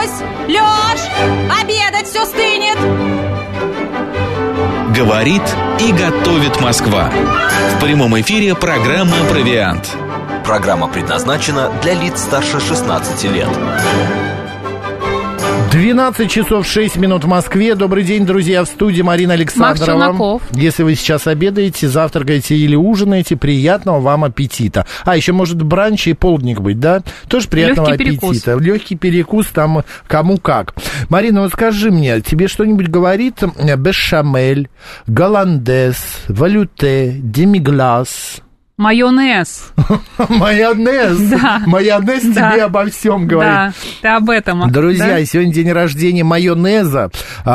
Лёсь! Лёш! Обедать все стынет! Говорит и готовит Москва. В прямом эфире программа «Провиант». Программа предназначена для лиц старше 16 лет. 12 часов 6 минут в Москве. Добрый день, друзья, в студии Марина Александрова. Макс Челноков. Если вы сейчас обедаете, завтракаете или ужинаете, приятного вам аппетита. А, еще может бранч и полдник быть, да? Тоже приятного аппетита. Легкий перекус там кому как. Марина, вот скажи мне, тебе что-нибудь говорит бешамель, голландез, валюте, демиглас? Майонез. Майонез. Да. Майонез Да. тебе обо всем говорит. Да, ты об этом. Друзья, да? сегодня день рождения майонеза.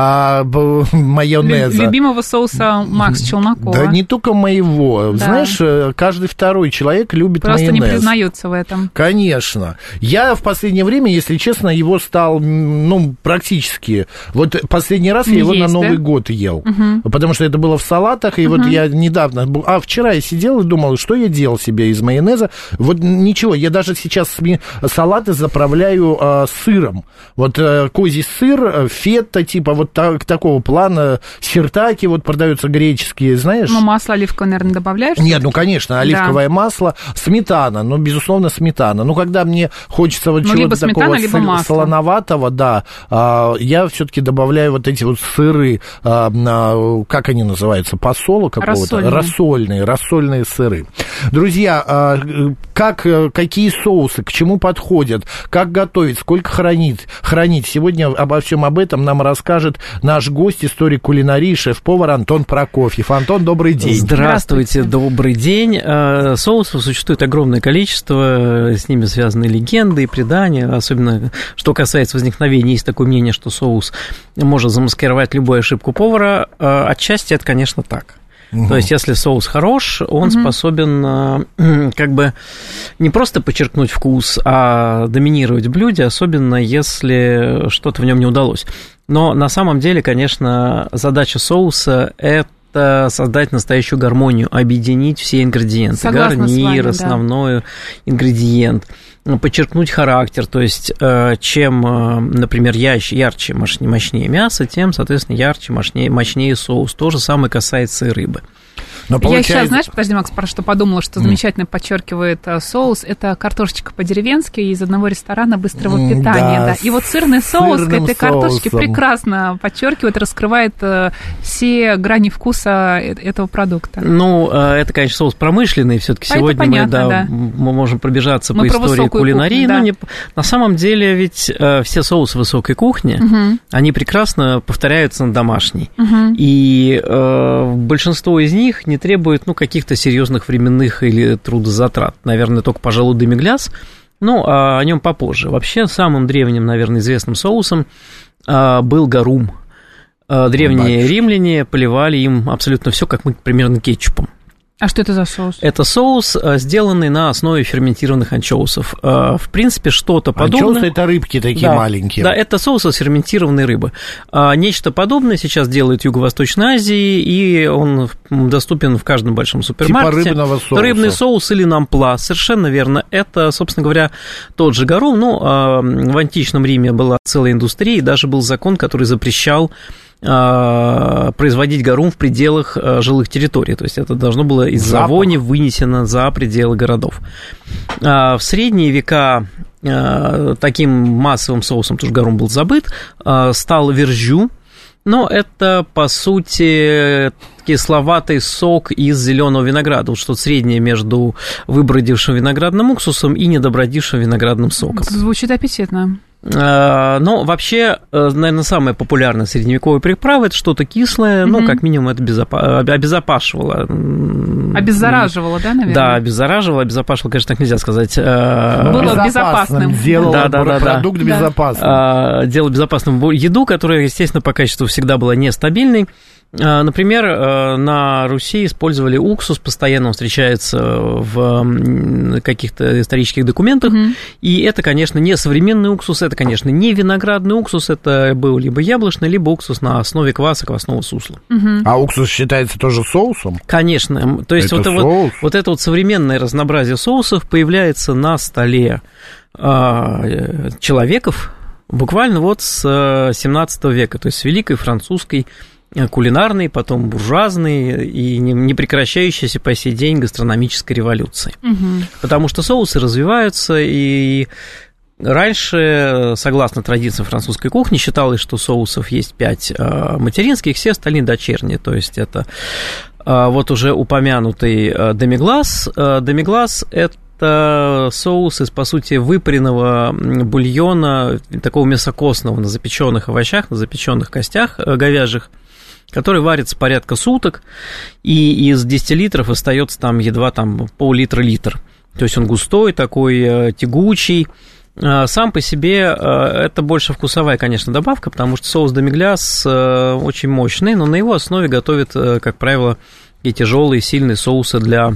Майонеза. Любимого соуса Макса Челнокова. Да не только моего. Да. Знаешь, каждый второй человек любит Просто майонез. не признается в этом. Конечно. Я в последнее время, если честно, его стал, практически... Вот последний раз я его Есть, на Новый да? год ел. Потому что это было в салатах, и вот я недавно... вчера я сидел и думал, что я делал себе из майонеза. Вот ничего, я даже сейчас салаты заправляю сыром. Вот козий сыр, фета, типа вот такого плана, сиртаки вот продаются греческие, знаешь? Ну, масло оливковое, наверное, добавляешь? Нет, конечно, оливковое масло, сметана, безусловно, сметана. Когда мне хочется вот чего-то либо такого сметана, либо масло. солоноватого, да, я все-таки добавляю вот эти вот сыры, как они называются, посола какого-то? Рассольные сыры. Друзья, какие соусы, к чему подходят, как готовить, сколько хранить. Сегодня обо всем об этом нам расскажет наш гость, историк кулинарии, шеф-повар Антон Прокофьев. Антон, добрый день. Здравствуйте, добрый день. Соусов существует огромное количество, с ними связаны легенды и предания, особенно что касается возникновения, есть такое мнение, что соус может замаскировать любую ошибку повара. Отчасти это, конечно, так. То есть, если соус хорош, он способен как бы не просто подчеркнуть вкус, а доминировать в блюде, особенно если что-то в нем не удалось. Но на самом деле, конечно, задача соуса – это создать настоящую гармонию, объединить все ингредиенты. Согласна гарнир, с вами, основной ингредиент, подчеркнуть характер, то есть чем, например, ярче, мощнее мясо, тем, соответственно, ярче, мощнее соус. То же самое касается и рыбы. Но получается... Я сейчас, знаешь, подожди, Макс, про что подумала, что замечательно подчеркивает соус. Это картошечка по-деревенски из одного ресторана быстрого питания. Да. И вот сырный соус к этой картошечке прекрасно подчеркивает, раскрывает все грани вкуса этого продукта. Это, конечно, соус промышленный. Все-таки сегодня понятно, мы можем пробежаться по истории кулинарии. Кухню, да. Но на самом деле ведь все соусы высокой кухни, они прекрасно повторяются на домашней. И большинство из них не требует каких-то серьезных временных или трудозатрат. Наверное, только, пожалуй, демигляс, о нем попозже. Вообще, самым древним, наверное, известным соусом был гарум. Древние римляне поливали им абсолютно все, как мы, примерно, кетчупом. А что это за соус? Это соус, сделанный на основе ферментированных анчоусов. В принципе, что-то подобное. Анчоусы – это рыбки такие маленькие. Да, это соус из ферментированной рыбы. Нечто подобное сейчас делают в Юго-Восточной Азии, и он доступен в каждом большом супермаркете. Типа рыбного соуса. Рыбный соус или нампла, совершенно верно. Это, собственно говоря, тот же гарум. В античном Риме была целая индустрия, и даже был закон, который запрещал производить гарум в пределах жилых территорий. То есть это должно было из-за вони вынесено за пределы городов. В средние века таким массовым соусом, тоже гарум был забыт, стал вержю. Но это, по сути, кисловатый сок из зеленого винограда, вот что-то среднее между выбродившим виноградным уксусом и недобродившим виноградным соком. Звучит аппетитно. Но вообще, наверное, самая популярная средневековая приправа – это что-то кислое, как минимум это обезопашивало. Обеззараживало, да, наверное? Да, обезопашивало, конечно, так нельзя сказать. Было безопасным. Делало продукт безопасным. Делало безопасным еду, которая, естественно, по качеству всегда была нестабильной. Например, на Руси использовали уксус, постоянно он встречается в каких-то исторических документах, и это, конечно, не современный уксус, это, конечно, не виноградный уксус, это был либо яблочный, либо уксус на основе кваса, квасного сусла. А уксус считается тоже соусом? Конечно, то есть вот это вот современное разнообразие соусов появляется на столе человеков, Буквально вот с 17 века, то есть с Великой Французской кулинарной, потом буржуазной и не прекращающейся по сей день гастрономической революции. Потому что соусы развиваются, и раньше, согласно традициям французской кухни, считалось, что соусов есть 5 материнских, все остальные дочерние, то есть это вот уже упомянутый демиглас. Демиглас – это соус из, по сути, выпаренного бульона, такого мясокосного, на запеченных овощах, на запеченных костях говяжьих, который варится порядка суток, и из 10 литров остается там едва там пол-литра-литр. То есть он густой, такой тягучий. Сам по себе это больше вкусовая, конечно, добавка, потому что соус демигляс очень мощный, но на его основе готовят, как правило, и тяжелые, сильные соусы для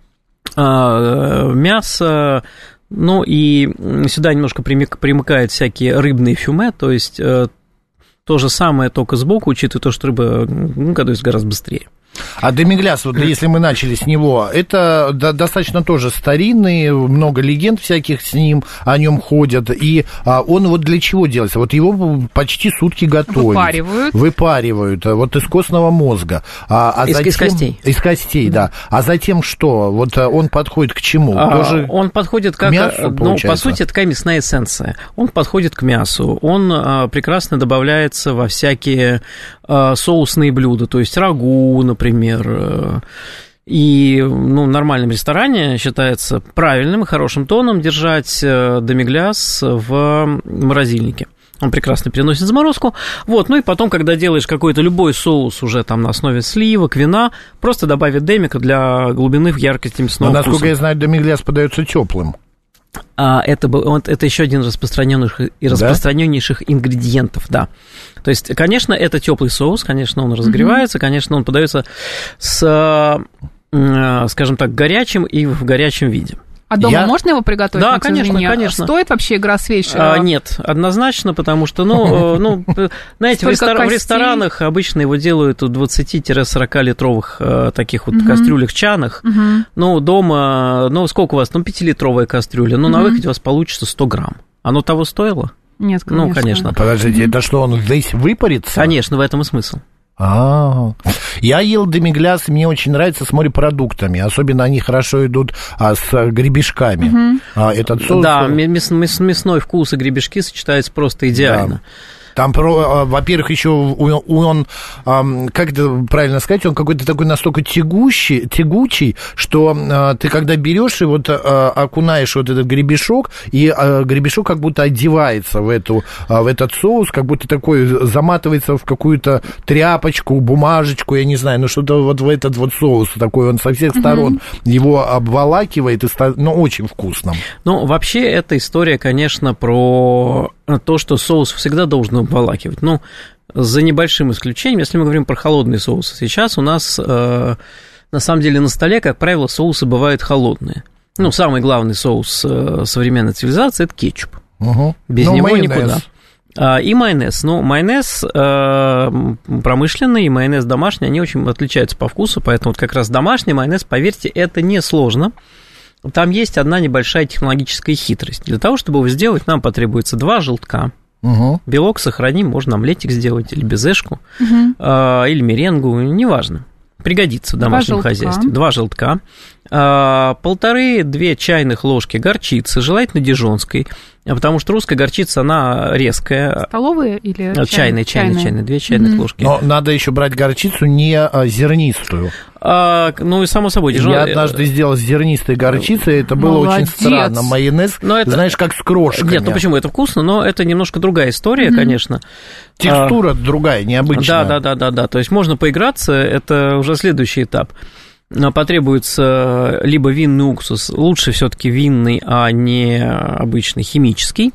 мяса. Ну и сюда немножко примыкают всякие рыбные фюме, то есть то же самое, только сбоку, учитывая то, что рыба готовится гораздо быстрее. А демигляс, вот если мы начали с него, это достаточно тоже старинный, много легенд всяких с ним, о нем ходят, и он вот для чего делается? Вот его почти сутки готовят. Выпаривают, вот из костного мозга. Из костей. Из костей, да. А затем что? Вот он подходит к чему? Тоже он подходит как... мясу, ну, по сути, это такая мясная эссенция. Он подходит к мясу, он прекрасно добавляется во всякие соусные блюда, то есть рагу, например. И в нормальном ресторане считается правильным и хорошим тоном держать демигляс в морозильнике. Он прекрасно переносит заморозку. Вот, ну и потом, когда делаешь какой-то любой соус уже там на основе сливок, вина, просто добавить демика для глубины в яркости мясного вкуса. Насколько я знаю, демигляс подается теплым. Это еще один из распространеннейших ингредиентов, да. То есть, конечно, это теплый соус, конечно, он разогревается, конечно, он подается с, скажем так, горячим и в горячем виде. А дома можно его приготовить? Да, конечно. Стоит вообще игра свеч? Нет, однозначно, потому что, знаете, в ресторанах обычно его делают в 20-40 литровых таких вот кастрюлях-чанах. Ну, дома, сколько у вас? 5-литровая кастрюля. На выходе у вас получится 100 грамм. Оно того стоило? Нет, конечно. Конечно. Подождите, это что, он весь выпарится? Конечно, в этом и смысл. Я ел демигляс, мне очень нравится с морепродуктами, особенно они хорошо идут с гребешками. Этот соус... Да, мясной вкус и гребешки сочетаются просто идеально. Да. Там, во-первых, еще он, как это правильно сказать, он какой-то такой настолько тягучий, что ты, когда берешь и вот окунаешь вот этот гребешок, и гребешок как будто одевается в этот соус, как будто такой заматывается в какую-то тряпочку, бумажечку, я не знаю, что-то вот в этот вот соус такой, он со всех сторон его обволакивает, и очень вкусно. Вообще, эта история, конечно, про то, что соус всегда должен обволакивать. За небольшим исключением, если мы говорим про холодные соусы. Сейчас у нас, на самом деле, на столе, как правило, соусы бывают холодные. Самый главный соус современной цивилизации – это кетчуп. Без него майонез. Никуда. И майонез. Майонез промышленный и майонез домашний, они очень отличаются по вкусу, поэтому вот как раз домашний майонез, поверьте, это несложно. Там есть одна небольшая технологическая хитрость. Для того, чтобы его сделать, нам потребуется 2 желтка. Белок сохраним, можно омлетик сделать, или безешку, или меренгу, неважно. Пригодится в домашнем хозяйстве. 2 желтка. 1,5-2 чайных ложки горчицы, желательно дижонской, потому что русская горчица, она резкая. Столовые или чайные? Чайные, 2 чайных ложки. Но надо еще брать горчицу не зернистую. И само собой. Я однажды сделал с зернистой горчицей, это было очень странно. Майонез, знаешь, как с крошками. Нет, почему? Это вкусно, но это немножко другая история, конечно. Текстура другая, необычная. Да. То есть можно поиграться, это уже следующий этап. Потребуется либо винный уксус, лучше все-таки винный, а не обычный химический.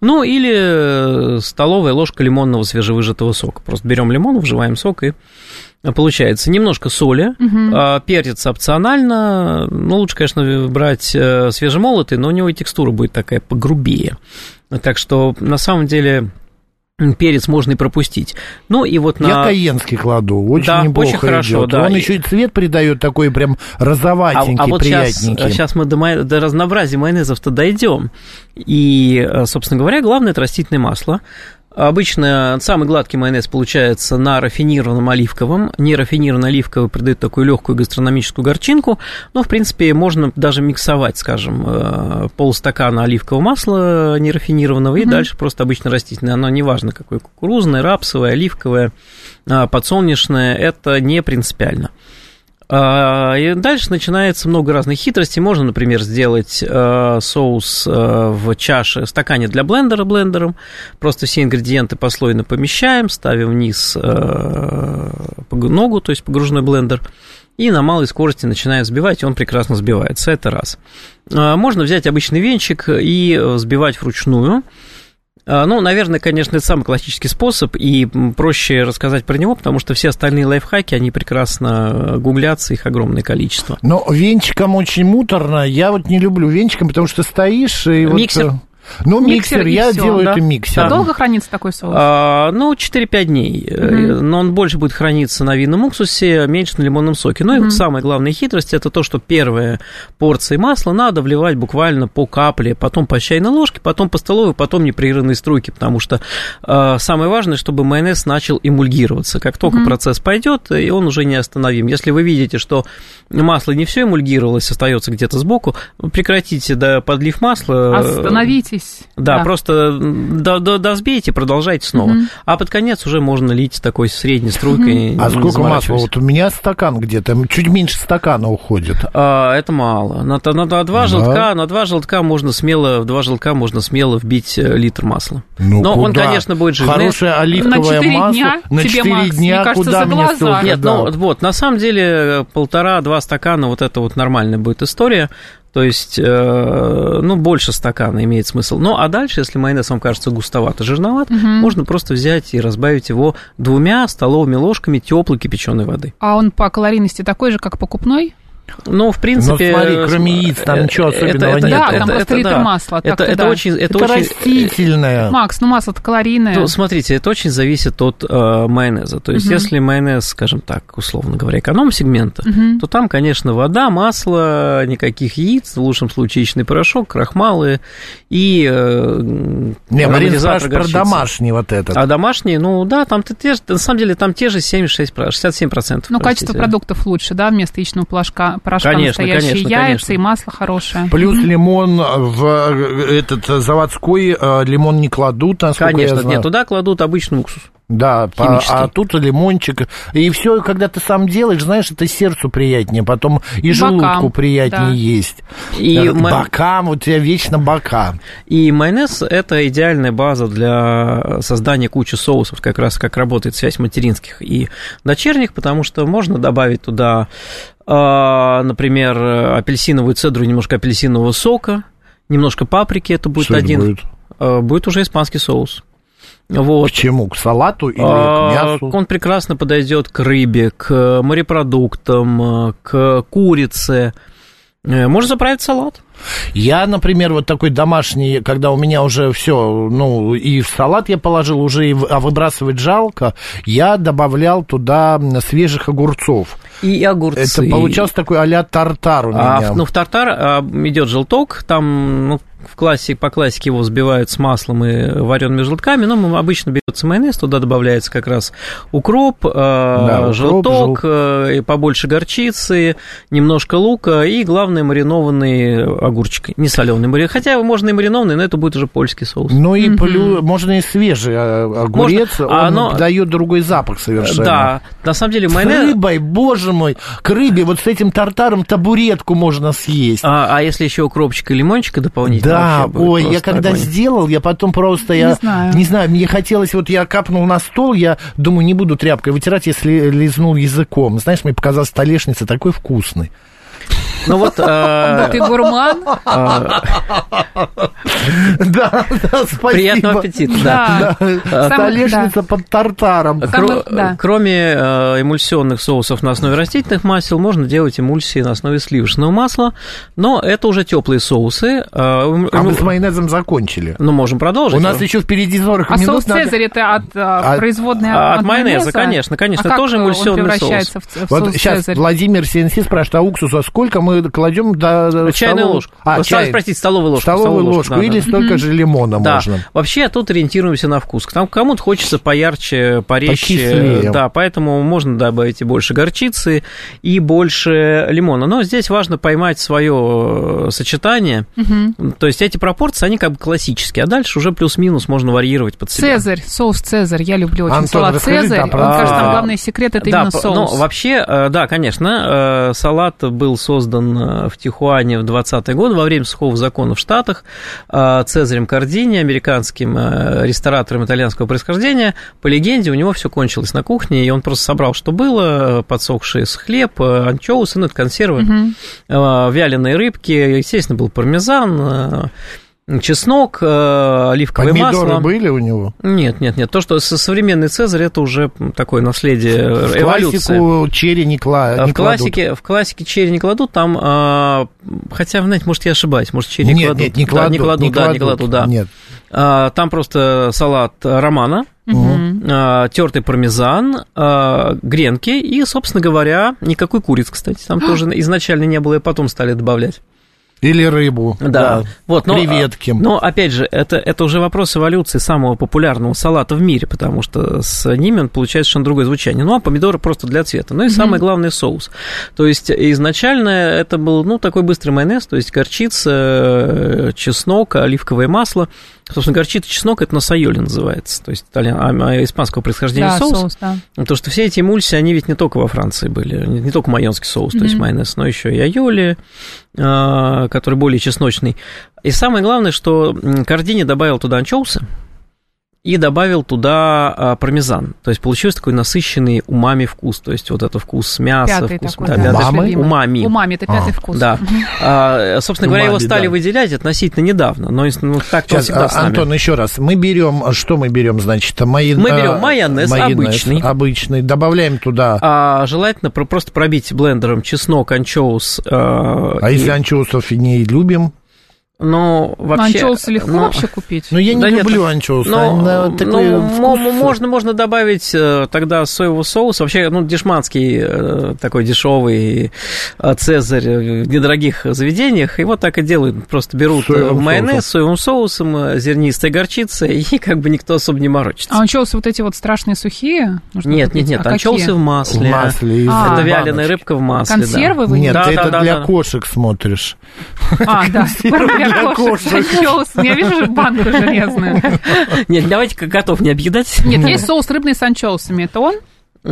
Или столовая ложка лимонного свежевыжатого сока. Просто берем лимон, вживаем сок, и получается немножко соли, перец опционально. Лучше, конечно, брать свежемолотый, но у него и текстура будет такая погрубее. Так что, на самом деле, перец можно и пропустить. Ну, и вот Я кайенский кладу, очень неплохо очень хорошо, идет. Он еще и цвет придает такой прям розоватенький, вот приятненький. Сейчас мы до разнообразия майонезов-то дойдем. И, собственно говоря, главное – это растительное масло. Обычно самый гладкий майонез получается на рафинированном оливковом. Нерафинированный оливковый придает такую легкую гастрономическую горчинку. Но, в принципе, можно даже миксовать, скажем, полстакана оливкового масла нерафинированного и дальше просто обычно растительное. Оно неважно, какое кукурузное, рапсовое, оливковое, подсолнечное, это не принципиально. И дальше начинается много разных хитростей. Можно, например, сделать соус в чаше, стакане для блендером. Просто все ингредиенты послойно помещаем, ставим вниз ногу, то есть погружной блендер, и на малой скорости начинаем взбивать, и он прекрасно взбивается. Это раз. Можно взять обычный венчик и взбивать вручную. Ну, наверное, конечно, это самый классический способ, и проще рассказать про него, потому что все остальные лайфхаки, они прекрасно гуглятся, их огромное количество. Но венчиком очень муторно, я вот не люблю венчиком, потому что стоишь и миксер. Вот... Ну, миксер, я делаю это миксером. А долго хранится такой соус? 4-5 дней. Но он больше будет храниться на винном уксусе, меньше на лимонном соке. Ну, и вот самая главная хитрость – это то, что первые порции масла надо вливать буквально по капле, потом по чайной ложке, потом по столовой, потом непрерывные струйки, потому что самое важное, чтобы майонез начал эмульгироваться. Как только процесс пойдет, и он уже неостановим. Если вы видите, что масло не все эмульгировалось, остается где-то сбоку, прекратите подлив масла. Остановитесь. Да, просто дозбейте, продолжайте снова. А под конец уже можно лить такой средней струйкой. А сколько масла? Вот у меня стакан где-то, чуть меньше стакана уходит. Это мало. На два желтка можно смело вбить литр масла. Ну, но куда? Он, конечно, будет жирный. Хорошее оливковое масло на 4 дня, куда мне столько? Нет, вот, на самом деле 1,5-2 стакана, вот это вот нормальная будет история. То есть, больше стакана имеет смысл. Ну, а дальше, если майонез вам кажется густовато, жирноват, можно просто взять и разбавить его 2 столовыми ложками теплой кипяченой воды. А он по калорийности такой же, как покупной? Ну, в принципе... Но смотри, кроме яиц там ничего особенного нет. Да, там просто литр масла. Это очень растительное. Макс, масло-то калорийное. Ну, смотрите, это очень зависит от майонеза. То есть, если майонез, скажем так, условно говоря, эконом-сегмента, то там, конечно, вода, масло, никаких яиц, в лучшем случае яичный порошок, крахмалы и Марина спрашивает про домашний вот этот. А домашний, там на самом деле там те же 67%. Ну, качество продуктов лучше, да, вместо яичного порошка настоящие яйца и масло хорошее. Плюс лимон в этот заводской лимон не кладут, насколько я знаю. Нет, туда кладут обычный уксус. Да, а тут лимончик. И все, когда ты сам делаешь, знаешь, это сердцу приятнее, потом и желудку приятнее есть. И бокам, у тебя вечно бока. И майонез – это идеальная база для создания кучи соусов, как раз как работает связь материнских и дочерних, потому что можно добавить туда, например, апельсиновую цедру, немножко апельсинового сока, немножко паприки, это будет будет уже испанский соус. Вот. К чему? К салату или к мясу? Он прекрасно подойдет к рыбе, к морепродуктам, к курице. Можно заправить салат. Я, например, вот такой домашний, когда у меня уже все, и в салат я положил уже, а выбрасывать жалко, я добавлял туда свежих огурцов. И огурцы. Это получался такой а-ля тартар у меня. В тартар идет желток, там, по классике его взбивают с маслом и вареными желтками, но обычно берется майонез, туда добавляется как раз укроп, желток, и побольше горчицы, немножко лука и, главное, маринованный огурчик, не соленый. Хотя можно и маринованный, но это будет уже польский соус. Ну и можно и свежий огурец, он дает другой запах совершенно. Да, на самом деле майонез... С рыбой, боже мой, к рыбе вот с этим тартаром табуретку можно съесть. А если еще укропчика и лимончика дополнительно? Да, я когда сделал, я потом просто, не знаю, мне хотелось, вот я капнул на стол, я думаю, не буду тряпкой вытирать, если лизнул языком. Знаешь, мне показалась столешница такой вкусной. Ну вот... Ты гурман? Да, спасибо. Приятного аппетита, да. Столешница под тартаром. Кроме эмульсионных соусов на основе растительных масел, можно делать эмульсии на основе сливочного масла, но это уже теплые соусы. А мы с майонезом закончили. Ну, можем продолжить. У нас еще впереди 40 минут. А соус «Цезарь» это от производной от майонеза, конечно, тоже эмульсионный соус. Вот сейчас Владимир CNC спрашивает, а уксуса сколько мы кладем до чайную ложку. Простите, столовую ложку. Столовую ложку, да, или столько же лимона можно. Вообще тут ориентируемся на вкус. Там кому-то хочется поярче, порезче. Покислее. Да, поэтому можно добавить и больше горчицы, и больше лимона. Но здесь важно поймать свое сочетание. То есть эти пропорции, они как бы классические, а дальше уже плюс-минус можно варьировать под себя. Цезарь, соус «Цезарь». Я люблю очень Антон, салат «Цезарь». Мне кажется, там главный секрет – это именно соус. Ну, вообще, да, конечно, салат был создан в Тихуане в 20-е годы во время сухого закона в Штатах Цезарем Кардини, американским ресторатором итальянского происхождения. По легенде, у него все кончилось на кухне, и он просто собрал, что было: подсохший хлеб, анчоусы, это консервы, вяленые рыбки, естественно, был пармезан, чеснок, оливковое масло. Помидоры были у него? Нет. То, что современный «Цезарь», это уже такое наследие эволюции. В классику черри не кладут. В классике черри не кладут, там, хотя, знаете, может, я ошибаюсь, может, черри кладут. Нет, не кладут. Нет. Там просто салат романо, тертый пармезан, гренки и, собственно говоря, никакой курицы, кстати, там тоже изначально не было, и потом стали добавлять. Или рыбу, да. Вот, креветки. Но, опять же, это уже вопрос эволюции самого популярного салата в мире, потому что с ними он получает совершенно другое звучание. Ну, а помидоры просто для цвета. Ну, и самое главное, соус. То есть, изначально это был, такой быстрый майонез, то есть, горчица, чеснок, оливковое масло. Собственно, горчица, чеснок – это насайоли называется, то есть испанского происхождения соус. Да. Потому что все эти эмульсии, они ведь не только во Франции были, не только майонский соус, то есть майонез, но еще и айоли, который более чесночный. И самое главное, что Кардини добавил туда анчоусы и добавил туда пармезан. То есть получился такой насыщенный умами вкус. То есть вот это вкус мяса, пятый вкус... Такой, умами. Умами, это пятый вкус. Да. Собственно говоря, его стали выделять относительно недавно. Но так сейчас, всегда с нами. Антон, еще раз. Мы берем, значит? Мы берем майонез обычный. Добавляем туда... Желательно просто пробить блендером чеснок, анчоус. Если анчоусов не любим? Но вообще... Анчоусы легко вообще купить? Ну, я не люблю анчоусы. Можно добавить тогда соевого соуса. Вообще, дешманский такой дешевый «Цезарь» в недорогих заведениях. Его так и делают. Просто берут майонез с соевым соусом, зернистой горчицей, и как бы никто особо не морочится. А анчоусы вот эти вот страшные сухие? Нет. Анчоусы в масле. Это вяленая рыбка в масле. Консервы вы? Нет, ты это для кошек смотришь. Да. Для кошек. Я вижу банку железную. Нет, давайте котов не объедать. Нет, есть соус рыбный с анчоусами. Это он?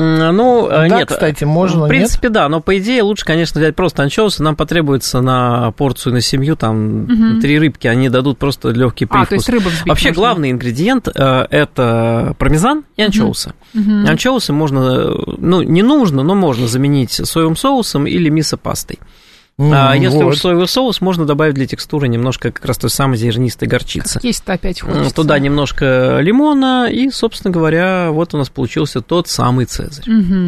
Нет. Кстати, можно, в принципе, да, но по идее лучше, конечно, взять просто анчоусы. Нам потребуется на порцию на семью, там, 3 рыбки, они дадут просто легкий привкус. То есть рыбу взбить вообще, можно. главный ингредиент – это пармезан и анчоусы. Анчоусы можно, не нужно, но можно заменить соевым соусом или мисо-пастой. Если уж соевый соус, можно добавить для текстуры немножко как раз той самой зернистой горчицы. Как есть-то опять хочется. Туда немножко лимона, и, собственно говоря, вот у нас получился тот самый «Цезарь».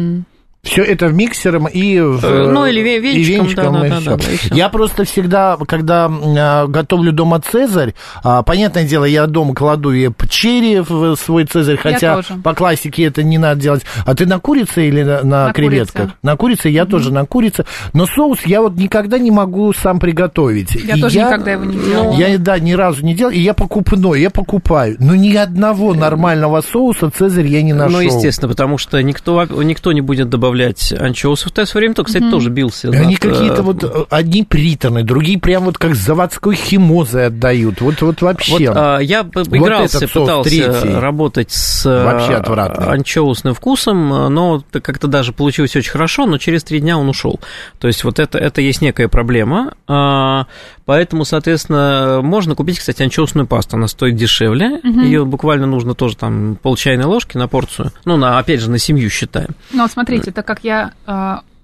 Все это в миксером и или венчиком, да. Я просто всегда, когда готовлю дома «Цезарь», понятное дело, я дома кладу и черри в свой «Цезарь», хотя по классике это не надо делать. А ты на курице или на креветках? Курице. На курице, я тоже на курице. Но соус я вот никогда не могу сам приготовить. Я тоже никогда его не делала. Я, ни разу не делал, и я покупаю. Но ни одного нормального соуса «Цезарь» я не нашел. Естественно, потому что никто не будет добавлять анчоусов. В свое время, кстати, тоже бился. Они какие-то вот одни приторные, другие прям вот как заводской химозой отдают. Вот вообще. Я игрался, пытался работать с анчоусным вкусом, но как-то даже получилось очень хорошо, но через 3 дня он ушел. То есть вот это есть некая проблема. Поэтому, соответственно, можно купить, кстати, анчоусную пасту. Она стоит дешевле. Ее буквально нужно тоже там пол-чайной ложки на порцию. Опять же, на семью считаем. Смотрите, так как я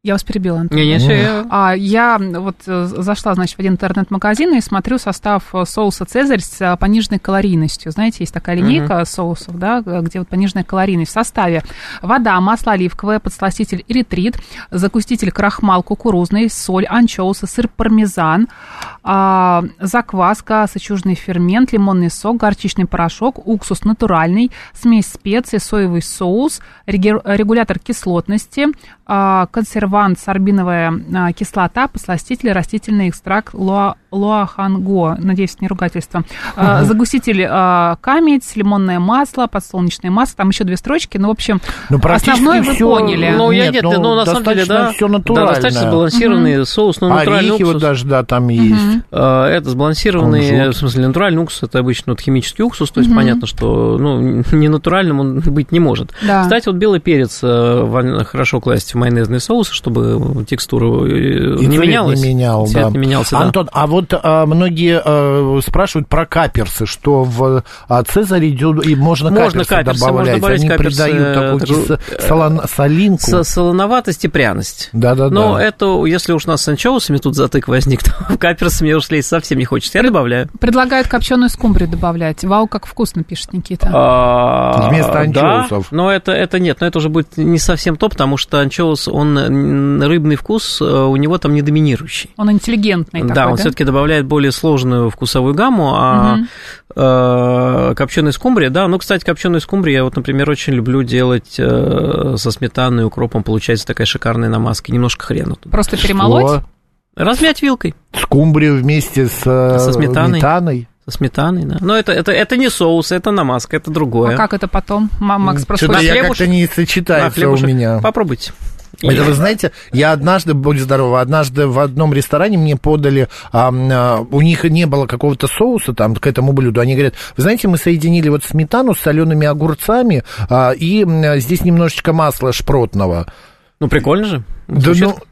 Я вас перебила, Антон. Я вот зашла, значит, в один интернет-магазин и смотрю состав соуса «Цезарь» с пониженной калорийностью. Знаете, есть такая линейка соусов, да, где вот пониженная калорийность. В составе вода, масло оливковое, подсластитель эритрит, загуститель крахмал кукурузный, соль, анчоусы, сыр пармезан, закваска, сычужный фермент, лимонный сок, горчичный порошок, уксус натуральный, смесь специй, соевый соус, регулятор кислотности, консервант, сорбиновая кислота, подсластитель, растительный экстракт луаханго, надеюсь, не ругательство, загуститель камедь, лимонное масло, подсолнечное масло, там еще 2 строчки, ну, в общем, основное вы поняли. Ну, на самом деле, да, все натурально. Да, достаточно сбалансированный соус, но натуральный уксус. Вот даже, да, там есть. Это сбалансированный, в смысле, натуральный уксус, это обычно вот химический уксус, то есть понятно, что не натуральным он быть не может. Да. Кстати, вот белый перец хорошо класть в майонезный соус, чтобы текстура не менялась. Цвет не менялся, да. Антон, а вот многие спрашивают про каперсы, что в Цезаре идет, и можно каперсы добавлять. Они придают такую солинку. Солоноватость и пряность. Да. Но это, если уж у нас с анчоусами тут затык возник, то в каперсы мне уж лезть совсем не хочется. Я добавляю. Предлагают копченую скумбрию добавлять. Вау, как вкусно, пишет Никита. Вместо анчоусов. Да, но это нет, но это уже будет не совсем то, потому что анчоус, он рыбный вкус, у него там не доминирующий. Он интеллигентный такой, да? Он все-таки добавляет более сложную вкусовую гамму, а копченая скумбрия, да, кстати, копченую скумбрию я вот, например, очень люблю делать со сметаной и укропом, получается такая шикарная намазка, немножко хрена. Просто перемолоть? Размять вилкой. Скумбрию вместе со сметаной? Со сметаной, да. Но это не соус, это намазка, это другое. А как это потом? Макс просто как-то не сочетается у меня. Попробуйте. Это, вы знаете, я однажды, будь здорова, в одном ресторане мне подали, у них не было какого-то соуса там к этому блюду, они говорят, вы знаете, мы соединили вот сметану с солеными огурцами, и здесь немножечко масла шпротного. Ну, прикольно же. Да,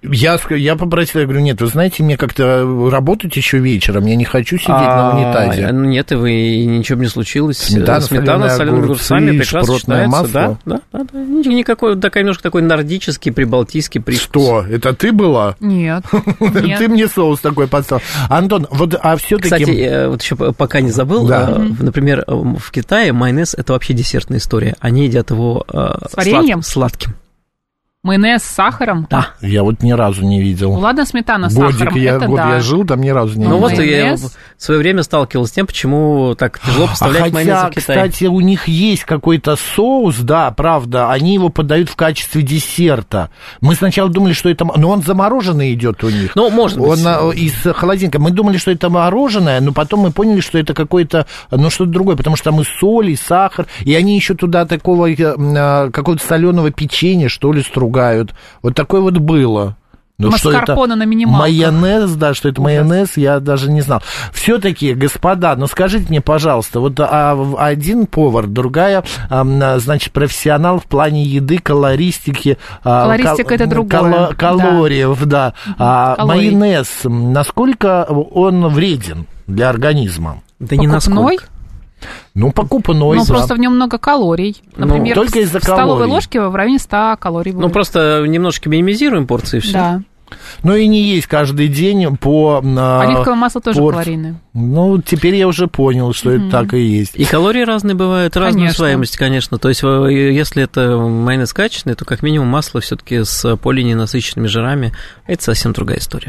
я попросил, я говорю, нет, вы знаете, мне как-то работать еще вечером, я не хочу сидеть на унитазе. Нет, и ничего бы не случилось. Сметана с солеными огурцами, шпротное масло. Да. Никакой, немножко такой нордический, прибалтийский привкус. Что, это ты была? Нет. Ты мне соус такой подставил. Антон, вот, а все-таки... Кстати, вот еще пока не забыл, например, в Китае майонез – это вообще десертная история. Они едят его сладким. Майонез с сахаром? Да. Я вот ни разу не видел. Ладно, сметана с сахаром, я жил, там ни разу не видел. Вот я в свое время сталкивался с тем, почему так тяжело поставлять майонез в Китае. Кстати, у них есть какой-то соус, да, правда, они его подают в качестве десерта. Мы сначала думали, что это... Но он замороженный идет у них. Ну, может быть. Он из холодильника. Мы думали, что это мороженое, но потом мы поняли, что это какое-то, что-то другое, потому что там и соль, и сахар, и они еще туда такого какого-то соленого печенья, что ли, стругают. Вот такое вот было. Маскарпоне на минималках. Майонез, да, что это майонез, я даже не знал. Все-таки, господа, скажите мне, пожалуйста, вот один повар, другая, значит, профессионал в плане еды, колористики. Колористика это другое. Калориев, да. Майонез, насколько он вреден для организма? Да не насколько. Покупной. Просто в нем много калорий. Например, только из-за в столовой ложке в районе 100 калорий будет. Просто немножко минимизируем порции, все. Да. И не есть каждый день по... Оливковое масло тоже калорийное. Теперь я уже понял, что это так и есть. И калории разные бывают, разная усвояемость, конечно. То есть, если это майонез качественный, то как минимум масло все-таки с полиненасыщенными жирами, это совсем другая история.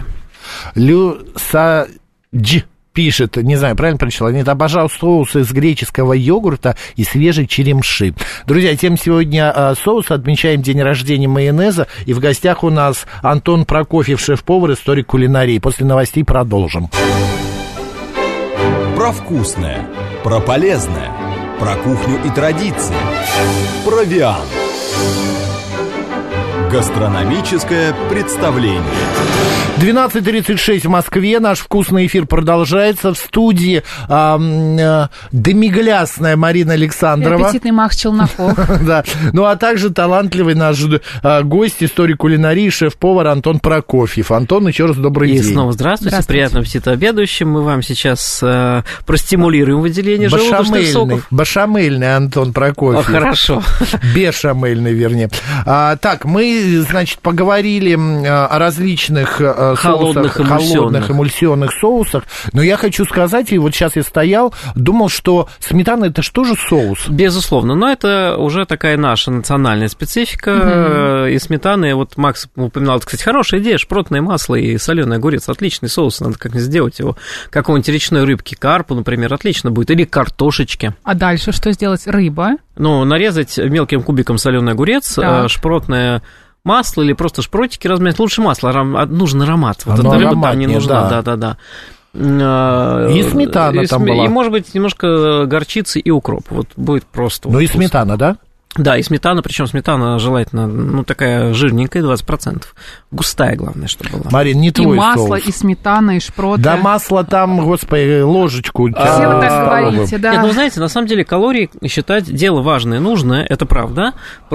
Пишет, не знаю, правильно прочитала, нет, обожал соусы из греческого йогурта и свежей черемши. Друзья, тем сегодня соус, отмечаем день рождения майонеза, и в гостях у нас Антон Прокофьев, шеф-повар, историк кулинарии. После новостей продолжим. Про вкусное, про полезное, про кухню и традиции, Провиант. Гастрономическое представление. 12:36 в Москве. Наш вкусный эфир продолжается. В студии демиглясная Марина Александрова. И аппетитный Макс Челноков. Да. Ну, а также талантливый наш гость, историк кулинарии, шеф-повар Антон Прокофьев. Антон, еще раз добрый день. И снова здравствуйте. Приятного аппетита обедающим. Мы вам сейчас простимулируем выделение желудочных соков. Башамельный Антон Прокофьев. Хорошо. Бешамельный, вернее. Так, мы, значит, поговорили о различных холодных эмульсионных соусах. Но я хочу сказать, и вот сейчас я стоял, думал, что сметана — это что же соус? Безусловно, но это уже такая наша национальная специфика. И сметаны, вот Макс упоминал, кстати, хорошая идея, шпротное масло и соленый огурец, отличный соус, надо как-нибудь сделать его, какой-нибудь речной рыбки, карпу, например, отлично будет, или картошечки. А дальше что сделать? Рыба? Ну, нарезать мелким кубиком соленый огурец, шпротное масло или просто шпротики размять. Лучше масло, нужен аромат. Вот эта рыба там не нужна, да. И сметана там была. И, может быть, немножко горчицы и укроп. Вот будет просто. Ну, и сметана, да? Да, и сметана, причем сметана желательно, ну, такая жирненькая, 20%. Густая, главное, чтобы была. Марин, не твой соус. И масло, соус. И сметана, и шпроты. Да, масло там, господи, ложечку. Все вы так говорите, да. Нет, ну, знаете, на самом деле калории считать дело важное, нужное, это правда.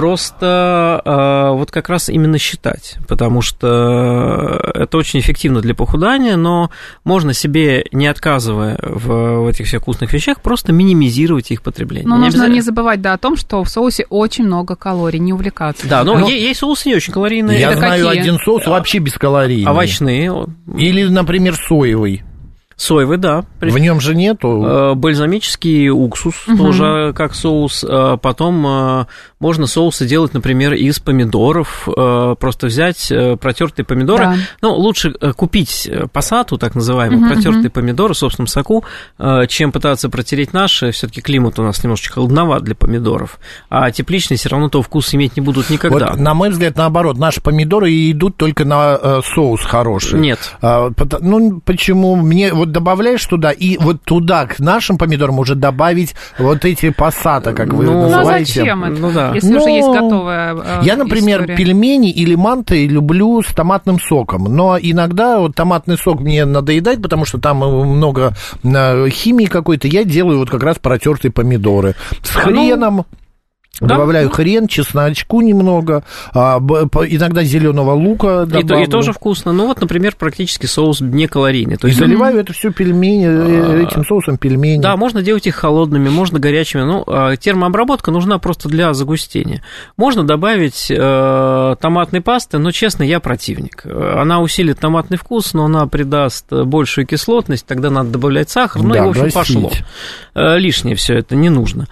Просто вот как раз именно считать, потому что это очень эффективно для похудания, но можно себе, не отказывая в этих всех вкусных вещах, просто минимизировать их потребление. Но нужно не забывать, да, о том, что в соусе очень много калорий, не увлекаться. Да, но есть соусы не очень калорийные. Я знаю один соус вообще бескалорийный. Овощные. Или, например, соевый. Соевый, да. В нем же нету. Бальзамический уксус тоже как соус. Потом можно соусы делать, например, из помидоров. Просто взять протертые помидоры. Да. Ну, лучше купить пассату, так называемые, протертые помидоры в собственном соку, чем пытаться протереть наши. Все-таки климат у нас немножечко холодноват для помидоров. А тепличные все равно того вкуса иметь не будут никогда. Вот, на мой взгляд, наоборот, наши помидоры идут только на соус хороший. Нет. Ну, почему? Мне вот добавляешь туда, и вот туда, к нашим помидорам, уже добавить вот эти пассата, как вы называете. Ну, зачем это? Если уже есть готовая Я, например, история. Пельмени или манты люблю с томатным соком, но иногда вот томатный сок мне надоедает, потому что там много химии какой-то, я делаю вот как раз протертые помидоры с хреном. Добавляю хрен, чесночку немного, иногда зеленого лука добавлю. И тоже вкусно. Ну вот, например, практически соус не калорийный. То есть заливаю это все пельмени, этим соусом пельмени. Да, можно делать их холодными, можно горячими. Ну, термообработка нужна просто для загустения. Можно добавить томатной пасты, но, честно, я противник. Она усилит томатный вкус, но она придаст большую кислотность, тогда надо добавлять сахар. Ну, да, и, в общем, пошло. Лишнее все это не нужно.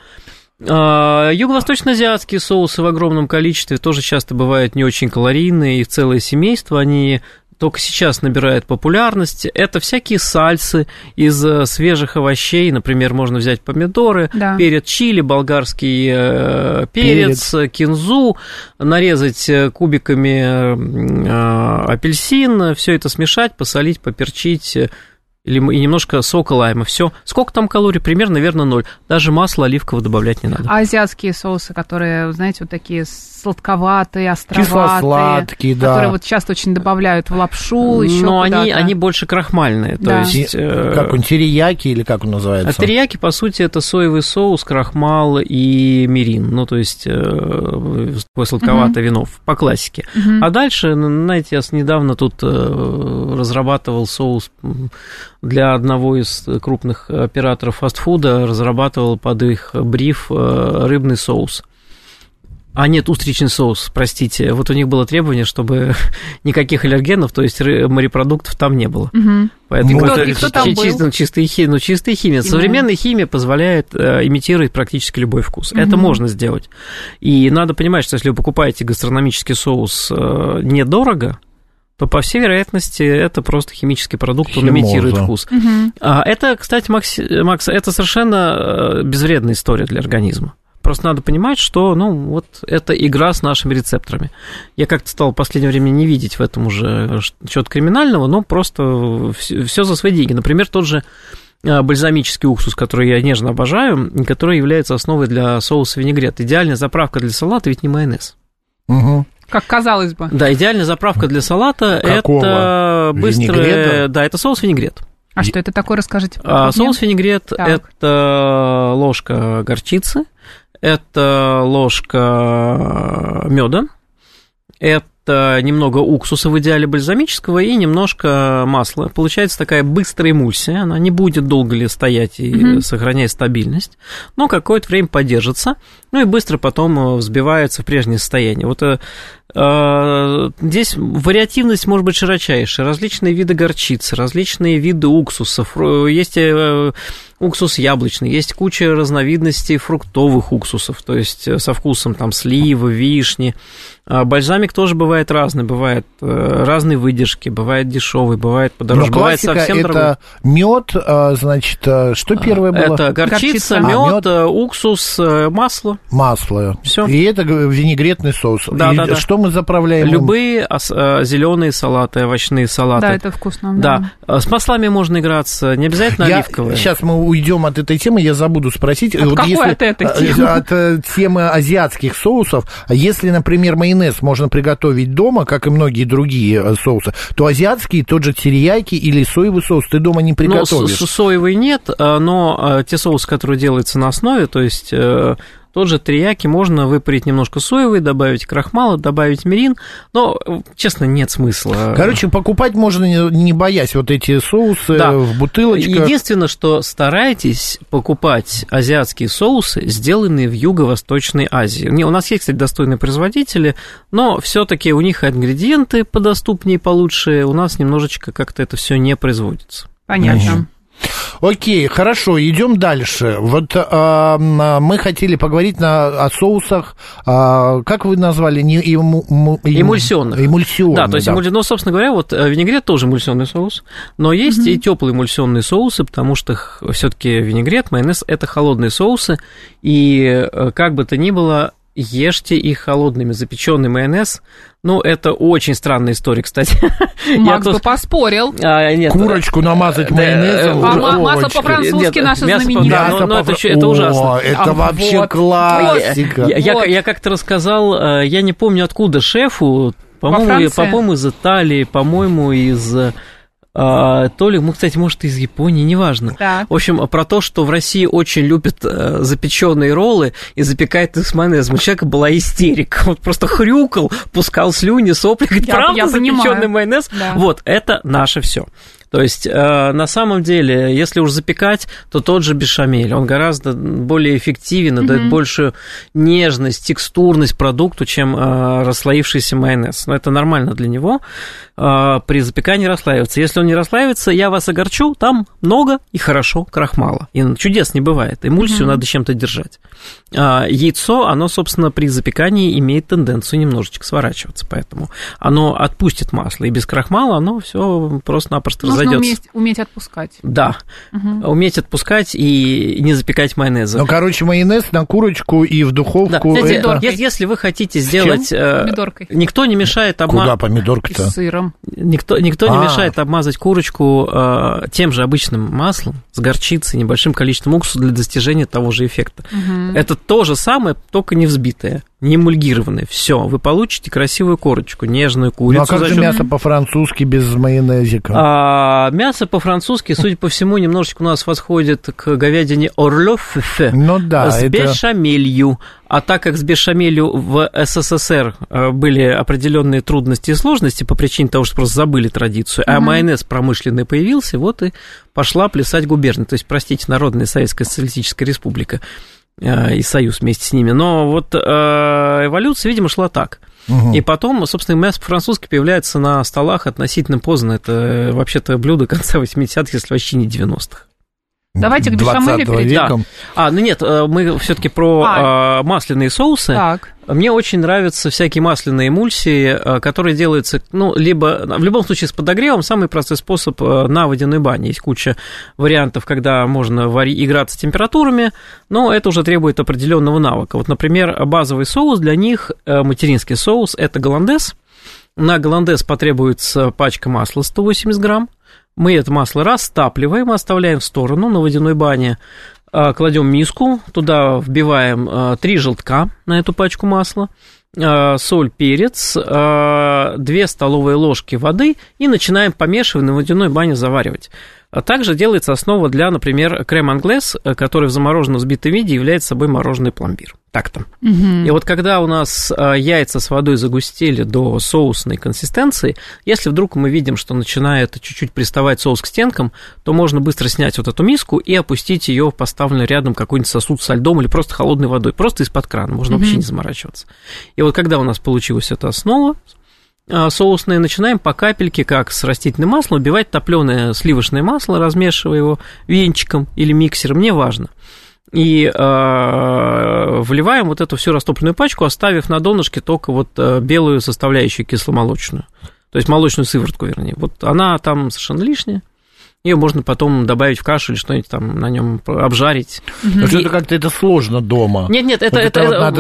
Юго-восточно-азиатские соусы в огромном количестве тоже часто бывают не очень калорийные, и целое семейство, они только сейчас набирают популярность. Это всякие сальсы из свежих овощей, например, можно взять помидоры, перец чили, болгарский перец, кинзу, нарезать кубиками апельсин, все это смешать, посолить, поперчить, и немножко сока лайма. Все. Сколько там калорий? Примерно, наверное, 0. Даже масло оливковое добавлять не надо. А азиатские соусы, которые, знаете, вот такие сладковатые, островатые, кисло-сладкие, да, которые вот часто очень добавляют в лапшу, еще но куда-то. они больше крахмальные. Да. То есть, как он, терияки или как он называется? А терияки, по сути, это соевый соус, крахмал и мирин. Ну, то есть, такое сладковатое вино по классике. А дальше, знаете, я недавно тут разрабатывал соус для одного из крупных операторов фастфуда, разрабатывал под их бриф рыбный соус. А нет, устричный соус, простите. Вот у них было требование, чтобы никаких аллергенов, то есть морепродуктов там не было. Поэтому кто там был? Чистая химия. Современная химия позволяет имитировать практически любой вкус. Это можно сделать. И надо понимать, что если вы покупаете гастрономический соус недорого, то, по всей вероятности, это просто химический продукт, он имитирует вкус. Это, кстати, Макс, это совершенно безвредная история для организма. Просто надо понимать, что, ну, вот это игра с нашими рецепторами. Я как-то стал в последнее время не видеть в этом уже чего-то криминального, но просто все за свои деньги. Например, тот же бальзамический уксус, который я нежно обожаю, который является основой для соуса винегрет. Идеальная заправка для салата, ведь не майонез. Как казалось бы. Да, идеальная заправка для салата. Какого? Это быстрый... Да, это соус-винегрет. А что это такое, расскажите? Соус-винегрет – это ложка горчицы, это ложка меда, это немного уксуса, в идеале бальзамического, и немножко масла. Получается такая быстрая эмульсия, она не будет долго ли стоять и сохранять стабильность, но какое-то время подержится, ну и быстро потом взбивается в прежнее состояние. Вот здесь вариативность может быть широчайшая, различные виды горчицы, различные виды уксусов, есть уксус яблочный, есть куча разновидностей фруктовых уксусов, то есть со вкусом там сливы, вишни. Бальзамик тоже бывает разный, бывает разные выдержки, бывает дешевый, бывает подороже, бывает совсем дорогой. Это мед, значит, что первое было? Это горчица, мед, уксус, масло. Масло. Все. И это винегретный соус. Да, да. Что мы заправляем? Любые зеленые салаты, овощные салаты. Да, это вкусно. Да. С маслами можно играться, не обязательно оливковые. Сейчас мы уйдем от этой темы, я забуду спросить. От какой от этой темы? От темы азиатских соусов. Если, например, майонез можно приготовить дома, как и многие другие соусы, то азиатские, тот же терияки или соевый соус ты дома не приготовишь. Соевый нет, но те соусы, которые делаются на основе, то есть тот же терияки можно выпарить немножко соевый, добавить крахмала, добавить мирин, но, честно, нет смысла. Короче, покупать можно, не боясь вот эти соусы в бутылочках. Единственное, что старайтесь покупать азиатские соусы, сделанные в Юго-Восточной Азии. У нас есть, кстати, достойные производители, но все-таки у них ингредиенты подоступнее, получше, у нас немножечко как-то это все не производится. Понятно. Окей, хорошо, идем дальше. Вот мы хотели поговорить о соусах, как вы назвали? Эмульсионных. Да, то есть, ну, собственно говоря, вот винегрет тоже эмульсионный соус, но есть и теплые эмульсионные соусы, потому что все-таки винегрет, майонез – это холодные соусы, и как бы то ни было, ешьте их холодными. Запеченный майонез, ну, это очень странная история, кстати. Макс бы поспорил. Нет, курочку намазать майонезом. Масло по-французски наше знаменитое. Это ужасно. Это вообще классика. Я как-то рассказал, я не помню откуда, шефу, по-моему, из Италии, по-моему, из... то ли, кстати, может, из Японии, неважно. Так. В общем, про то, что в России очень любят запеченные роллы и запекают их с майонезом. У человека была истерика. Он просто хрюкал, пускал слюни, сопли. Говорит, правда, запеченный майонез? Да. Вот, это наше все. То есть, на самом деле, если уж запекать, то тот же бешамель, он гораздо более эффективен и дает большую нежность, текстурность продукту, чем расслоившийся майонез. Но это нормально для него при запекании расслаиваться. Если он не расслаивается, я вас огорчу, там много и хорошо крахмала. И чудес не бывает, эмульсию надо чем-то держать. Яйцо, оно, собственно, при запекании имеет тенденцию немножечко сворачиваться, поэтому оно отпустит масло, и без крахмала оно все просто-напросто разойдется. Нужно уметь отпускать. Да, уметь отпускать и не запекать майонеза. Ну, короче, майонез на курочку и в духовку. Да. Это... Если вы хотите сделать... Помидоркой. Никто не мешает Куда помидорка-то? И с сыром. Никто не мешает обмазать курочку тем же обычным маслом с горчицей, небольшим количеством уксуса для достижения того же эффекта. Это то же самое, только не взбитое, не эмульгированное. Все, вы получите красивую корочку, нежную курицу. Ну, а как же мясо по-французски без майонезика? Мясо по-французски, судя по всему, немножечко у нас восходит к говядине орлёв с бешамелью. А так как с бешамелью в СССР были определенные трудности и сложности по причине того, что просто забыли традицию, а майонез промышленный появился, вот и пошла плясать губерния. То есть, простите, Народная Советская Социалистическая Республика и Союз вместе с ними. Но вот эволюция, видимо, шла так. И потом, собственно, мясо по-французски появляется на столах относительно поздно. Это вообще-то блюдо конца 80-х, если вообще не 90-х. Давайте к бешамелю перейдем. Да. Ну нет, мы все-таки про масляные соусы. Так. Мне очень нравятся всякие масляные эмульсии, которые делаются, ну, либо, в любом случае, с подогревом. Самый простой способ на водяной бане. Есть куча вариантов, когда можно играться с температурами, но это уже требует определенного навыка. Вот, например, базовый соус для них, материнский соус, это голландез. На голландез потребуется пачка масла 180 грамм. Мы это масло растапливаем, оставляем в сторону на водяной бане, кладем миску, туда вбиваем 3 желтка на эту пачку масла, соль, перец, 2 столовые ложки воды и начинаем помешивать, на водяной бане заваривать. Также делается основа для, например, крем-англес, который в замороженном взбитом виде является собой мороженый пломбир. Так-то. Угу. И вот когда у нас яйца с водой загустели до соусной консистенции, если вдруг мы видим, что начинает чуть-чуть приставать соус к стенкам, то можно быстро снять вот эту миску и опустить ее в поставленный рядом какой-нибудь сосуд со льдом или просто холодной водой, просто из-под крана, можно вообще не заморачиваться. И вот когда у нас получилась эта основа соусные, начинаем по капельке, как с растительным маслом, убивать топленое сливочное масло, размешивая его венчиком или миксером, неважно. И вливаем вот эту всю растопленную пачку, оставив на донышке только вот белую составляющую кисломолочную, то есть молочную сыворотку, вернее. Вот она там совершенно лишняя. Ее можно потом добавить в кашу или что-нибудь там на нем обжарить. Но что-то как-то это сложно дома. Нет, это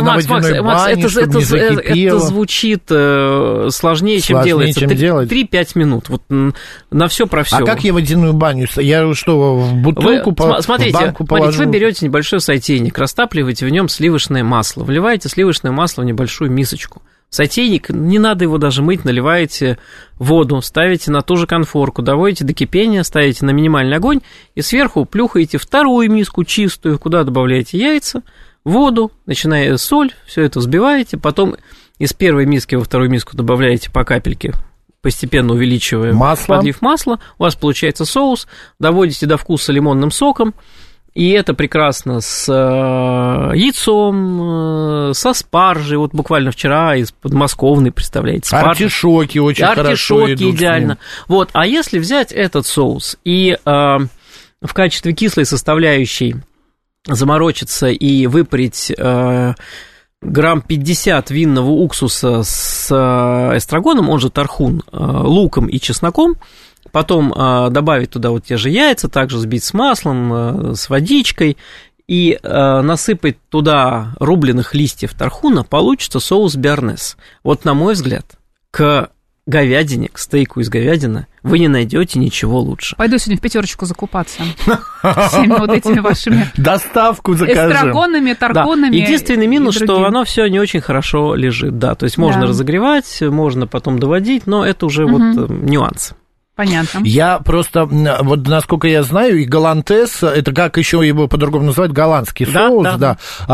звучит сложнее, чем делается. 3-5 минут. Вот на все про все. А как я водяную баню? Я что, в бутылку смотрите, в банку положу? Вы берете небольшой сотейник, растапливаете в нем сливочное масло, вливаете сливочное масло в небольшую мисочку. Сотейник, не надо его даже мыть, наливаете воду, ставите на ту же конфорку, доводите до кипения, ставите на минимальный огонь и сверху плюхаете вторую миску чистую, куда добавляете яйца, воду, начиная соль, все это взбиваете, потом из первой миски во вторую миску добавляете по капельке, постепенно увеличивая, подлив масло, у вас получается соус, доводите до вкуса лимонным соком. И это прекрасно с яйцом, со спаржей. Вот буквально вчера из подмосковной, представляете, спаржи. Артишоки очень хорошо идут. Артишоки идеально. Вот. А если взять этот соус и в качестве кислой составляющей заморочиться и выпарить грамм 50 винного уксуса с эстрагоном, он же тархун, луком и чесноком, потом добавить туда вот те же яйца, также взбить с маслом, с водичкой, и насыпать туда рубленых листьев тархуна, получится соус биарнез. Вот, на мой взгляд, к говядине, к стейку из говядины вы не найдете ничего лучше. Пойду сегодня в пятерочку закупаться всеми вот этими вашими доставку закажем. Эстрагонами, тархунами. Единственный минус, что оно все не очень хорошо лежит, да, то есть можно разогревать, можно потом доводить, но это уже вот нюанс. Понятно. Я просто, вот насколько я знаю, и голландез, это как еще его по-другому называют, голландский соус, да.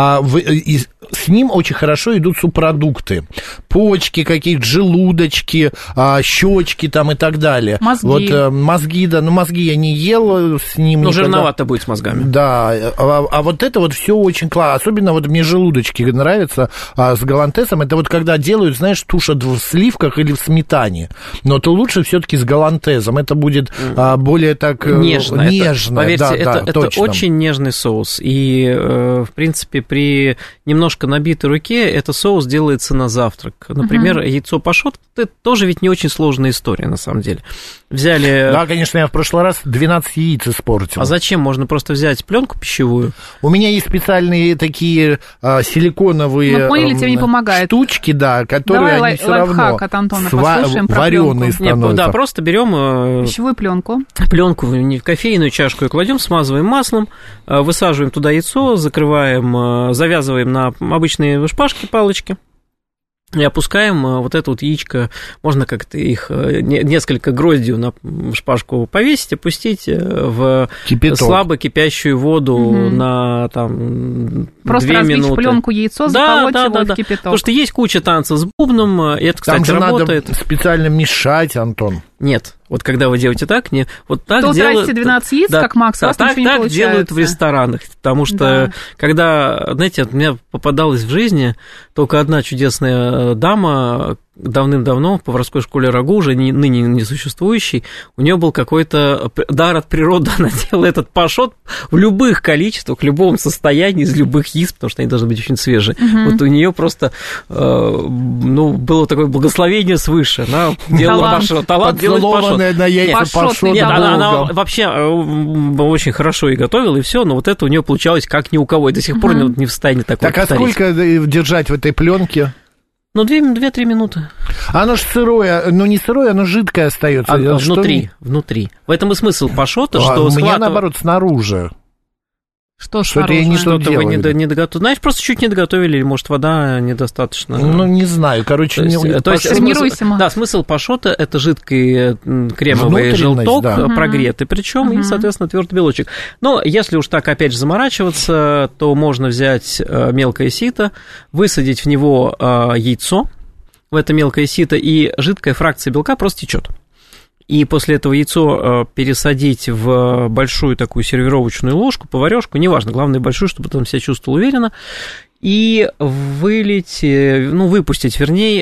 С ним очень хорошо идут субпродукты. Почки какие-то, желудочки, щечки там и так далее. Мозги. Вот мозги, да, но мозги я не ел с ним. Но жирновато будет с мозгами. Да, а вот это вот все очень классно. Особенно вот мне желудочки нравятся с голландезом. Это вот когда делают, знаешь, тушат в сливках или в сметане. Но то лучше все-таки с голландезом. Это будет более так нежно. Поверьте, это очень нежный соус. И, в принципе, при немножко набитой руке этот соус делается на завтрак. Например, яйцо пашот, это тоже ведь не очень сложная история, на самом деле. Взяли... Да, конечно, я в прошлый раз 12 яиц испортил. А зачем? Можно просто взять пленку пищевую. У меня есть специальные такие силиконовые не помогает. Штучки, да, которые давай они все равно от Антона послушаем про вареные становятся. Да, просто берем пищевую пленку. Пленку в кофейную чашку и кладем, смазываем маслом, высаживаем туда яйцо, закрываем, завязываем на обычные шпажки, палочки. И опускаем вот это вот яичко, можно как-то их несколько гроздью на шпажку повесить, опустить в слабо кипящую воду на там, просто 2 минуты. Просто разбить пленку, яйцо, заколоть его в кипяток. Потому что есть куча танцев с бубном, и это, кстати, там же работает. Надо специально мешать, Антон. Нет, вот когда вы делаете так, вот так то делают... тратите 12 яиц, как Макс, у вас ничего не получается. Так делают в ресторанах, потому что, когда, знаете, у меня попадалась в жизни только одна чудесная дама, давным-давно в поварской школе РАГУ, уже ныне несуществующий, у нее был какой-то дар от природы, она делала этот пашот в любых количествах, в любом состоянии, из любых яиц, потому что они должны быть очень свежие. Вот у нее просто, было такое благословение свыше, она делала пашот. Талант делать пашот. На яйца пашот. Нет, она вообще очень хорошо и готовила, и все, но вот это у нее получалось как ни у кого, и до сих пор не встанет такое. Так, а сколько держать в этой пленке? 2-3 минуты. Оно же сырое, не сырое, оно жидкое остается. Внутри. В этом и смысл пашота, что у меня, наоборот, снаружи. Что-то они что-то вы не доготовили. Знаешь, просто чуть не доготовили, или, может, вода недостаточно. Ну, не знаю. Короче, смысл пашота – это жидкий кремовый желток, прогретый, причем, и, соответственно, твердый белочек. Но если уж так опять же заморачиваться, то можно взять мелкое сито, высадить в него яйцо, в это мелкое сито, и жидкая фракция белка просто течет. И после этого яйцо пересадить в большую такую сервировочную ложку, поварёшку, неважно, главное большую, чтобы там себя чувствовал уверенно, и выпустить,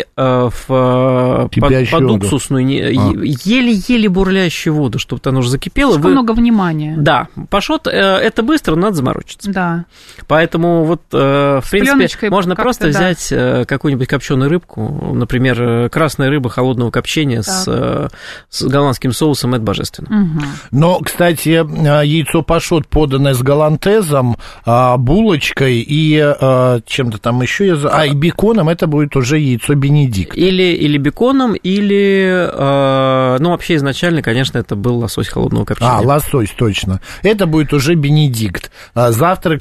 под уксусную, еле-еле бурлящую воду, чтобы там уже закипело. Слишком много внимания. Да, пашот это быстро, надо заморочиться. Да. Поэтому вот, в принципе, можно просто взять какую-нибудь копченую рыбку, например, красная рыба холодного копчения с голландским соусом, это божественно. Угу. Но, кстати, яйцо пашот, поданное с голландезом, булочкой и чем-то там еще, и беконом, это будет уже яйцо Бенедикт. Или беконом, или, вообще изначально, конечно, это был лосось холодного копчения. Лосось, точно. Это будет уже Бенедикт. Завтрак,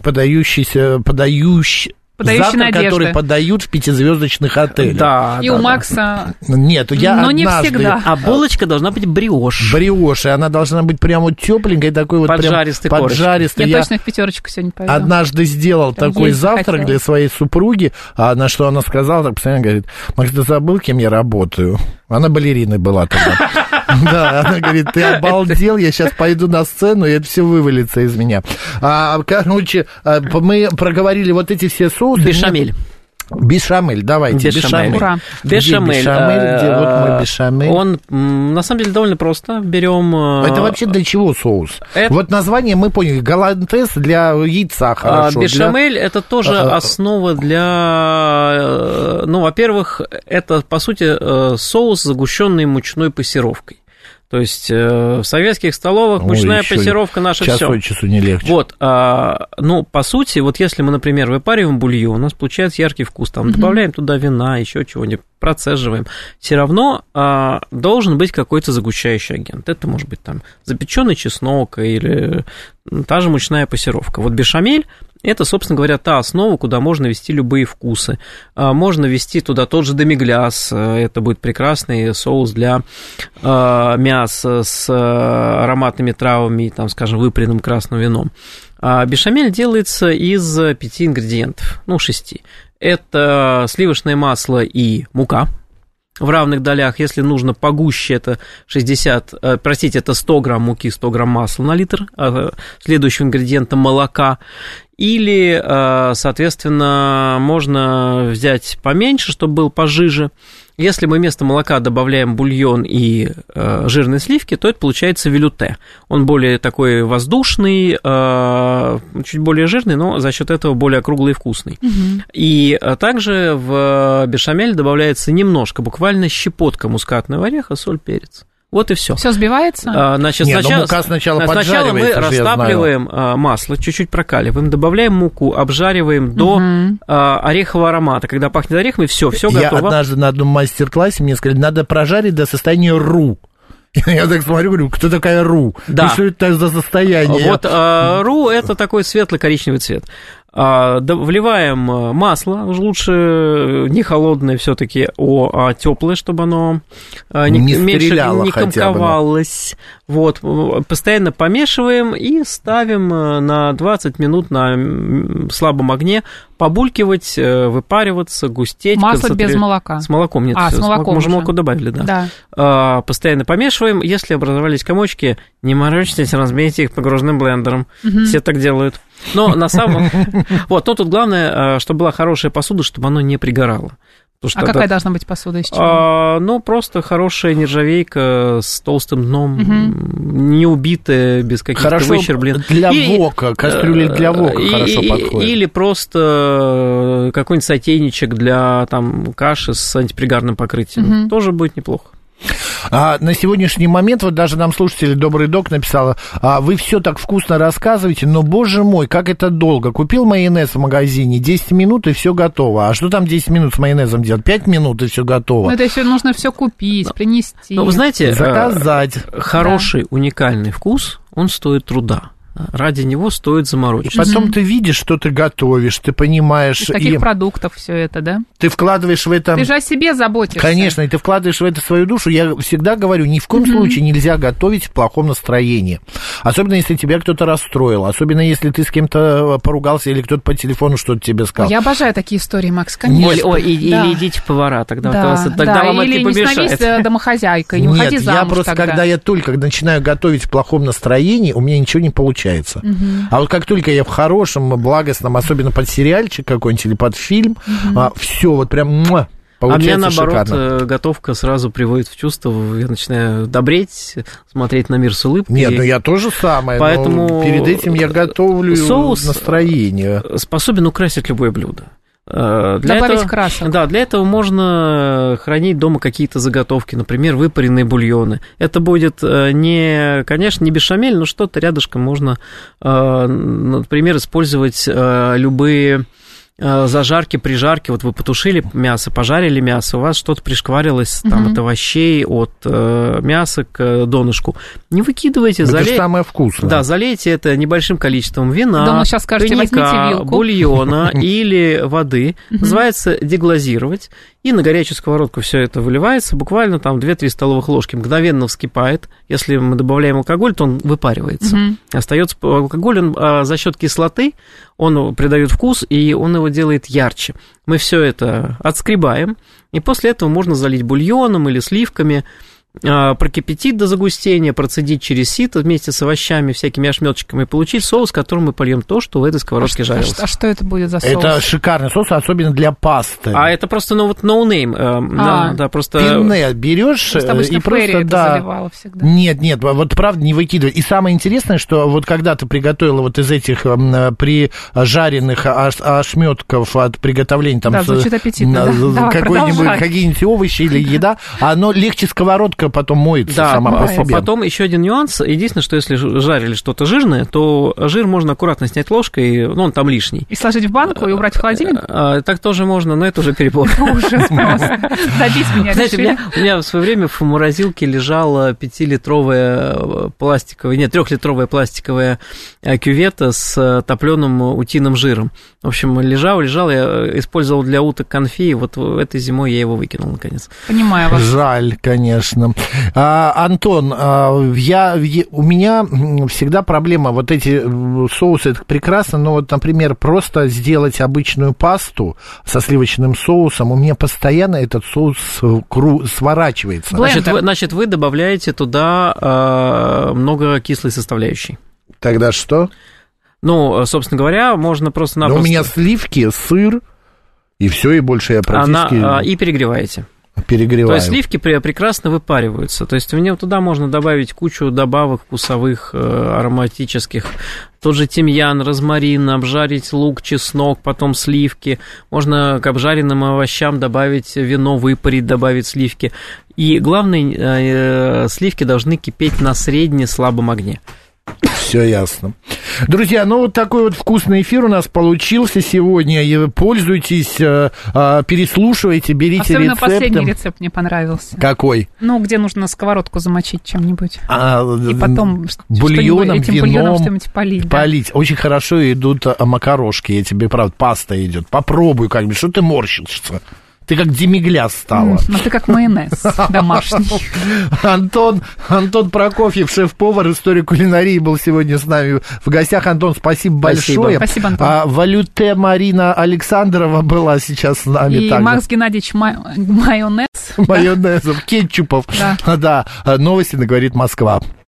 который подают в 5-звездочных отелях. Да, у Макса... Нет, но не всегда. А булочка должна быть бриош. Бриош, и она должна быть прямо вот тепленькой, такой вот поджаристый. Я точно в 5 сегодня пойду. Однажды сделал там такой завтрак для своей супруги, на что она сказала, так постоянно говорит: Макс, ты забыл, кем я работаю? Она балериной была тогда. Да, она говорит: ты обалдел, я сейчас пойду на сцену, и это все вывалится из меня. Короче, мы проговорили вот эти все соусы. Бешамель, давайте. Бешамель. Ура. Бешамель. Где вот мой бешамель? Он, на самом деле, довольно просто. Берем... Это вообще для чего соус? Вот название мы поняли. Голландез для яйца хорошо. Бешамель это тоже основа для... во-первых, это, по сути, соус, загущенный мучной пассировкой. То есть в советских столовых мучная пассировка наша все. Час от часу не легче. Вот, по сути, вот если мы, например, выпариваем бульон, у нас получается яркий вкус, там добавляем туда вина, еще чего-нибудь, процеживаем, все равно должен быть какой-то загущающий агент. Это может быть там запеченный чеснок или та же мучная пассировка. Вот бешамель — это, собственно говоря, та основа, куда можно ввести любые вкусы. Можно ввести туда тот же демигляс, это будет прекрасный соус для мяса с ароматными травами, там, скажем, выпаренным красным вином. Бешамель делается из 5 ингредиентов, 6. Это сливочное масло и мука в равных долях. Если нужно погуще, это 100 грамм муки, 100 грамм масла на литр. Следующим ингредиентом молока. Или, соответственно, можно взять поменьше, чтобы был пожиже. Если мы вместо молока добавляем бульон и жирные сливки, то это получается велюте. Он более такой воздушный, чуть более жирный, но за счет этого более округлый и вкусный. Угу. И также в бешамель добавляется немножко, буквально щепотка мускатного ореха, соль, перец. Вот и все. Все сбивается? Значит, сначала мы растапливаем масло, чуть-чуть прокаливаем, добавляем муку, обжариваем до орехового аромата. Когда пахнет орехами, все готово. Я однажды на одном мастер-классе мне сказали, надо прожарить до состояния ру. Я так смотрю, говорю, кто такая ру? Да. И что это за состояние? Вот ру – это такой светло-коричневый цвет. Вливаем масло, лучше не холодное все-таки, а теплое, чтобы оно не комковалось. Вот, постоянно помешиваем и ставим на 20 минут на слабом огне побулькивать, выпариваться, густеть. Масло без молока? С молоком, нет. С молоком мы уже молоко добавили, да. Постоянно помешиваем. Если образовались комочки, не морочьтесь, разбейте их погруженным блендером. Все так делают. Но на самом... Вот, но тут главное, чтобы была хорошая посуда, чтобы оно не пригорало. Какая должна быть посуда, из чего? Просто хорошая нержавейка с толстым дном, не убитая, без каких-то выщерблен. Для вока, кастрюли для вока хорошо подходит. Или просто какой-нибудь сотейничек для каши с антипригарным покрытием. Тоже будет неплохо. На сегодняшний момент, вот даже нам слушатель Добрый Док написала, вы все так вкусно рассказываете, но, боже мой, как это долго. Купил майонез в магазине, 10 минут и все готово. А что там 10 минут с майонезом делать? 5 минут и все готово. Это еще нужно все купить, принести. Вы знаете, заказать. Хороший, уникальный вкус, он стоит труда. Ради него стоит заморочиться. И потом ты видишь, что ты готовишь, ты понимаешь... Из каких продуктов все это, да? Ты вкладываешь в это... Ты же о себе заботишься. Конечно, и ты вкладываешь в это свою душу. Я всегда говорю, ни в коем случае нельзя готовить в плохом настроении. Особенно, если тебя кто-то расстроил. Особенно, если ты с кем-то поругался или кто-то по телефону что-то тебе сказал. Я обожаю такие истории, Макс, конечно. Или идите в повара, тогда вам это не помешает. Или не становись домохозяйкой, не уходи замуж. Я просто, когда я только начинаю готовить в плохом настроении, у меня ничего не получается. А вот как только я в хорошем, благостном, особенно под сериальчик какой-нибудь или под фильм, все вот прям получается меня, наоборот, шикарно. готовка сразу приводит в чувство, я начинаю добреть, смотреть на мир с улыбкой. Нет, я тоже самое, поэтому перед этим я готовлю соус настроение. Способен украсить любое блюдо. Добавить красок. Да, для этого можно хранить дома какие-то заготовки, например, выпаренные бульоны. Это будет конечно, не бешамель, но что-то рядышком можно, например, использовать любые зажарки, прижарки. Вот вы потушили мясо, пожарили мясо, у вас что-то пришкварилось там, от овощей, от мяса к донышку. Не выкидывайте, это же самое вкусное. Да, залейте это небольшим количеством вина, коньяка, бульона или воды. Называется деглазировать. И на горячую сковородку все это выливается, буквально там 2-3 столовых ложки, мгновенно вскипает. Если мы добавляем алкоголь, то он выпаривается. Остается алкоголь, он за счет кислоты, он придает вкус, и он его делает ярче. Мы все это отскребаем, и после этого можно залить бульоном или сливками, прокипятить до загустения, процедить через сито вместе с овощами, всякими ошметочками, и получить соус, которым мы польем то, что в этой сковородке жарилось. А что это будет за соус? Это шикарный соус, особенно для пасты. А это просто, no name. Да, просто... Пенне берешь и просто, заливала всегда. Нет, вот правда не выкидывай. И самое интересное, что вот когда ты приготовила вот из этих прижаренных ошметков от приготовления там... Да, звучит аппетитно. Какие-нибудь овощи или еда, оно легче сковородка потом моется сама по себе. Потом еще один нюанс. Единственное, что если жарили что-то жирное, то жир можно аккуратно снять ложкой, он там лишний. И сложить в банку и убрать в холодильник? Так тоже можно, но это уже перебор. Ужас просто. Добить меня. Знаете, у меня в свое время в морозилке лежала 3-литровая пластиковая кювета с топленым утиным жиром. В общем, лежал, я использовал для уток конфи, вот этой зимой я его выкинул, наконец. Понимаю вас. Жаль, конечно. Антон, у меня всегда проблема, вот эти соусы, это прекрасно, но вот, например, просто сделать обычную пасту со сливочным соусом, у меня постоянно этот соус сворачивается. Значит, вы добавляете туда много кислой составляющей. Тогда что? Ну, собственно говоря, можно просто-напросто... У меня сливки, сыр, и все, и больше я практически... И перегреваете. Перегреваем. То есть сливки прекрасно выпариваются. То есть туда можно добавить кучу добавок вкусовых, ароматических. Тот же тимьян, розмарин, обжарить лук, чеснок, потом сливки. Можно к обжаренным овощам добавить вино, выпарить, добавить сливки. И главное, сливки должны кипеть на средне-слабом огне. Все ясно. Друзья, вот такой вот вкусный эфир у нас получился сегодня. Пользуйтесь, переслушивайте, берите рецепты. Особенно последний рецепт мне понравился. Какой? Где нужно сковородку замочить чем-нибудь. И потом бульоном, вином что-нибудь полить. Полить. Да. Очень хорошо идут макарошки. Я тебе, правда, паста идет. Попробуй как-нибудь. Что ты морщишься? Ты как демигляс стала. Ты как майонез домашний. Антон Прокофьев, шеф-повар, историк кулинарии, был сегодня с нами в гостях. Антон, спасибо большое. Спасибо, Антон. Валюте Марина Александрова была сейчас с нами. И также. Макс Геннадьевич майонез. Майонезов, кетчупов. Да. Новости на «Говорит Москва».